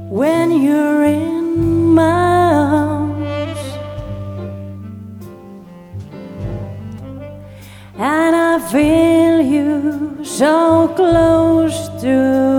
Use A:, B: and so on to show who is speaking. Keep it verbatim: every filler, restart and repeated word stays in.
A: when you're in my arms, and I feel you so close to